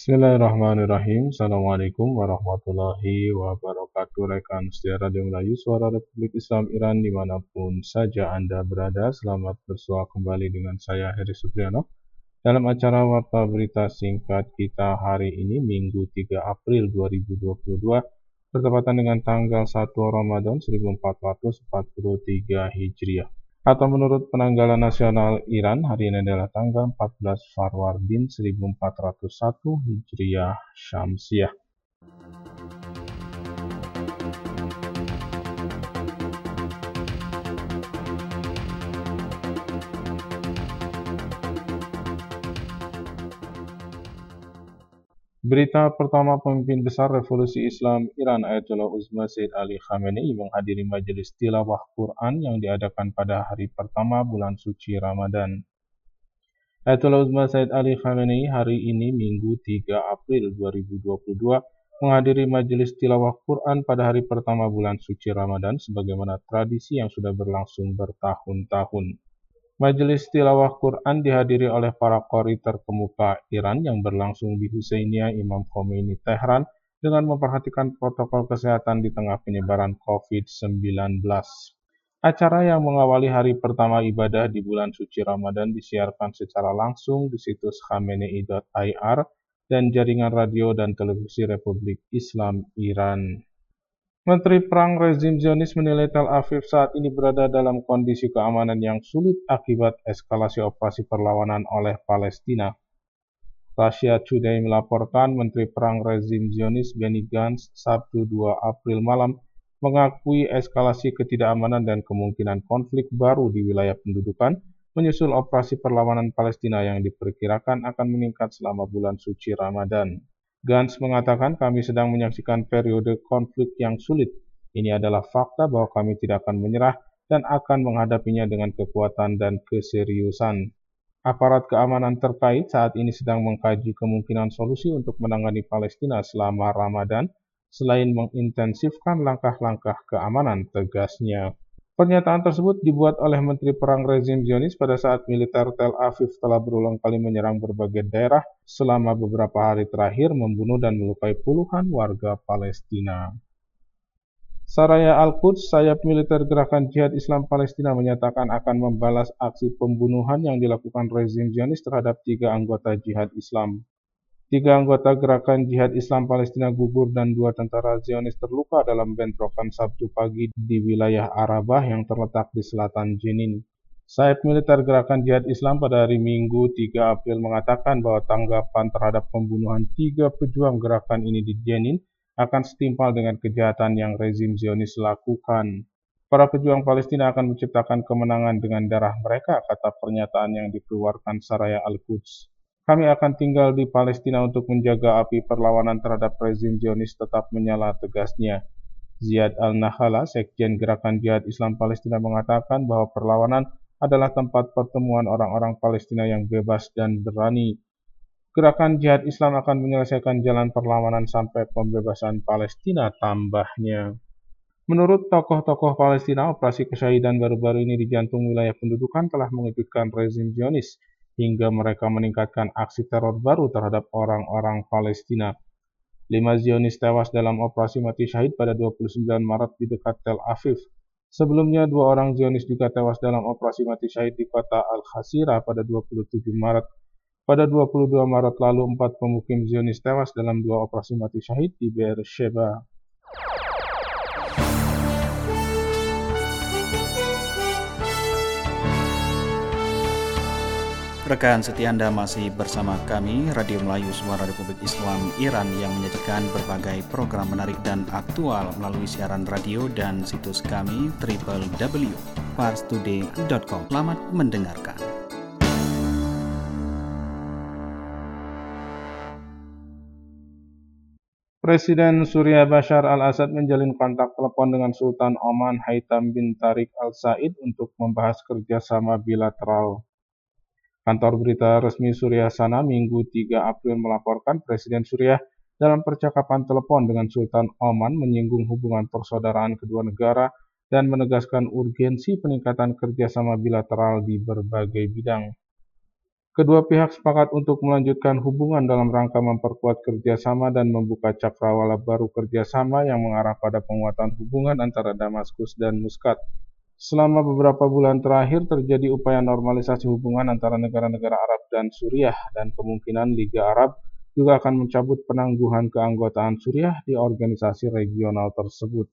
Bismillahirrahmanirrahim. Assalamualaikum warahmatullahi wabarakatuh. Rekan setia Radio Melayu, Suara Republik Islam Iran dimanapun saja Anda berada. Selamat bersua kembali dengan saya Heri Supriyono dalam acara Warta Berita Singkat kita hari ini Minggu 3 April 2022 bertepatan dengan tanggal 1 Ramadan 1443 Hijriah. Atau menurut penanggalan nasional Iran, hari ini adalah tanggal 14 Farwardin 1401 Hijriah Syamsiah. Berita pertama, pemimpin besar Revolusi Islam Iran Ayatollah Uzma Sayyid Ali Khamenei menghadiri majelis tilawah Quran yang diadakan pada hari pertama bulan suci Ramadan. Ayatollah Uzma Sayyid Ali Khamenei hari ini Minggu 3 April 2022 menghadiri majelis tilawah Quran pada hari pertama bulan suci Ramadan sebagaimana tradisi yang sudah berlangsung bertahun-tahun. Majelis tilawah Quran dihadiri oleh para qori terkemuka Iran yang berlangsung di Husainiyah Imam Khomeini Tehran dengan memperhatikan protokol kesehatan di tengah penyebaran COVID-19. Acara yang mengawali hari pertama ibadah di bulan suci Ramadan disiarkan secara langsung di situs khamenei.ir dan jaringan radio dan televisi Republik Islam Iran. Menteri Perang rezim Zionis menilai Tel Aviv saat ini berada dalam kondisi keamanan yang sulit akibat eskalasi operasi perlawanan oleh Palestina. Russia Today melaporkan Menteri Perang rezim Zionis Benny Gantz Sabtu 2 April malam mengakui eskalasi ketidakamanan dan kemungkinan konflik baru di wilayah pendudukan menyusul operasi perlawanan Palestina yang diperkirakan akan meningkat selama bulan suci Ramadan. Gantz mengatakan, kami sedang menyaksikan periode konflik yang sulit. Ini adalah fakta bahwa kami tidak akan menyerah dan akan menghadapinya dengan kekuatan dan keseriusan. Aparat keamanan terkait saat ini sedang mengkaji kemungkinan solusi untuk menangani Palestina selama Ramadan, selain mengintensifkan langkah-langkah keamanan, tegasnya. Pernyataan tersebut dibuat oleh Menteri Perang rezim Zionis pada saat militer Tel Aviv telah berulang kali menyerang berbagai daerah selama beberapa hari terakhir, membunuh dan melukai puluhan warga Palestina. Saraya Al-Quds, sayap militer Gerakan Jihad Islam Palestina, menyatakan akan membalas aksi pembunuhan yang dilakukan rezim Zionis terhadap 3 anggota Jihad Islam. 3 anggota Gerakan Jihad Islam Palestina gugur dan 2 tentara Zionis terluka dalam bentrokan Sabtu pagi di wilayah Arabah yang terletak di selatan Jenin. Sayap militer Gerakan Jihad Islam pada hari Minggu 3 April mengatakan bahwa tanggapan terhadap pembunuhan 3 pejuang gerakan ini di Jenin akan setimpal dengan kejahatan yang rezim Zionis lakukan. Para pejuang Palestina akan menciptakan kemenangan dengan darah mereka, kata pernyataan yang dikeluarkan Saraya Al-Quds. Kami akan tinggal di Palestina untuk menjaga api perlawanan terhadap rezim Zionis tetap menyala, tegasnya. Ziad Al-Nakhala, Sekjen Gerakan Jihad Islam Palestina, mengatakan bahwa perlawanan adalah tempat pertemuan orang-orang Palestina yang bebas dan berani. Gerakan Jihad Islam akan menyelesaikan jalan perlawanan sampai pembebasan Palestina, tambahnya. Menurut tokoh-tokoh Palestina, operasi kesyahidan baru-baru ini di jantung wilayah pendudukan telah mengejutkan rezim Zionis hingga mereka meningkatkan aksi teror baru terhadap orang-orang Palestina. 5 Zionis tewas dalam operasi mati syahid pada 29 Maret di dekat Tel Aviv. Sebelumnya, 2 orang Zionis juga tewas dalam operasi mati syahid di kota Al-Khasirah pada 27 Maret. Pada 22 Maret lalu, 4 pemukim Zionis tewas dalam 2 operasi mati syahid di Beersheba. Rekan setia Anda masih bersama kami, Radio Melayu Suara Republik Islam Iran yang menyajikan berbagai program menarik dan aktual melalui siaran radio dan situs kami www.parstoday.com. Selamat mendengarkan. Presiden Suriah Bashar al-Assad menjalin kontak telepon dengan Sultan Oman Haitham bin Tariq al-Said untuk membahas kerjasama bilateral. Kantor berita resmi Suriah Sana Minggu 3 April melaporkan Presiden Suriah dalam percakapan telepon dengan Sultan Oman menyinggung hubungan persaudaraan kedua negara dan menegaskan urgensi peningkatan kerjasama bilateral di berbagai bidang. Kedua pihak sepakat untuk melanjutkan hubungan dalam rangka memperkuat kerjasama dan membuka cakrawala baru kerjasama yang mengarah pada penguatan hubungan antara Damaskus dan Muscat. Selama beberapa bulan terakhir terjadi upaya normalisasi hubungan antara negara-negara Arab dan Suriah, dan kemungkinan Liga Arab juga akan mencabut penangguhan keanggotaan Suriah di organisasi regional tersebut.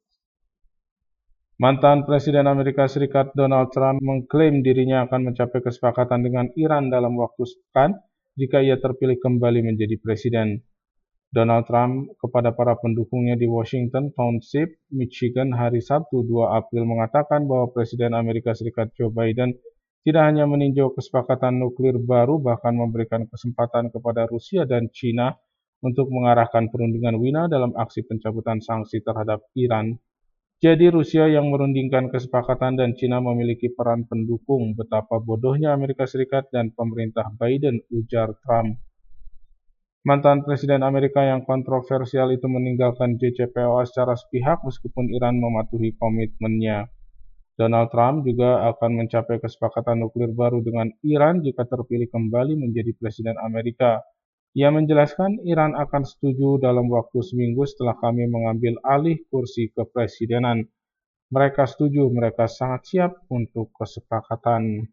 Mantan Presiden Amerika Serikat Donald Trump mengklaim dirinya akan mencapai kesepakatan dengan Iran dalam waktu sepekan jika ia terpilih kembali menjadi presiden. Donald Trump kepada para pendukungnya di Washington Township, Michigan hari Sabtu 2 April mengatakan bahwa Presiden Amerika Serikat Joe Biden tidak hanya meninjau kesepakatan nuklir baru, bahkan memberikan kesempatan kepada Rusia dan China untuk mengarahkan perundingan Wina dalam aksi pencabutan sanksi terhadap Iran. Jadi Rusia yang merundingkan kesepakatan dan China memiliki peran pendukung. Betapa bodohnya Amerika Serikat dan pemerintah Biden, ujar Trump. Mantan Presiden Amerika yang kontroversial itu meninggalkan JCPOA secara sepihak meskipun Iran mematuhi komitmennya. Donald Trump juga akan mencapai kesepakatan nuklir baru dengan Iran jika terpilih kembali menjadi Presiden Amerika. Ia menjelaskan Iran akan setuju dalam waktu seminggu setelah kami mengambil alih kursi kepresidenan. Mereka setuju, mereka sangat siap untuk kesepakatan.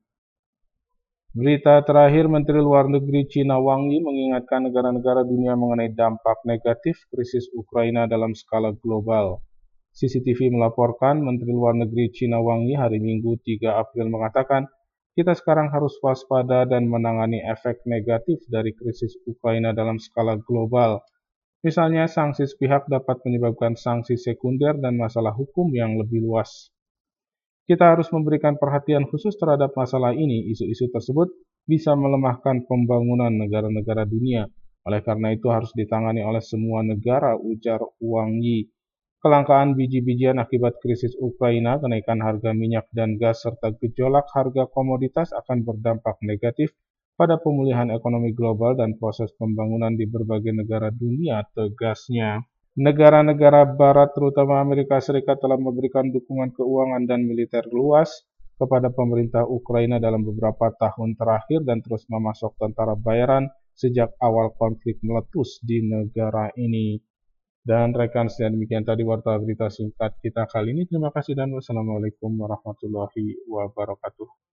Berita terakhir, Menteri Luar Negeri China Wang Yi mengingatkan negara-negara dunia mengenai dampak negatif krisis Ukraina dalam skala global. CCTV melaporkan Menteri Luar Negeri China Wang Yi hari Minggu 3 April mengatakan, kita sekarang harus waspada dan menangani efek negatif dari krisis Ukraina dalam skala global. Misalnya, sanksi sepihak dapat menyebabkan sanksi sekunder dan masalah hukum yang lebih luas. Kita harus memberikan perhatian khusus terhadap masalah ini. Isu-isu tersebut bisa melemahkan pembangunan negara-negara dunia. Oleh karena itu harus ditangani oleh semua negara, ujar Wang Yi. Kelangkaan biji-bijian akibat krisis Ukraina, kenaikan harga minyak dan gas, serta gejolak harga komoditas akan berdampak negatif pada pemulihan ekonomi global dan proses pembangunan di berbagai negara dunia, tegasnya. Negara-negara Barat, terutama Amerika Serikat, telah memberikan dukungan keuangan dan militer luas kepada pemerintah Ukraina dalam beberapa tahun terakhir dan terus memasok tentara bayaran sejak awal konflik meletus di negara ini. Dan rekan sekalian, demikian tadi warta berita singkat kita kali ini. Terima kasih dan wassalamualaikum warahmatullahi wabarakatuh.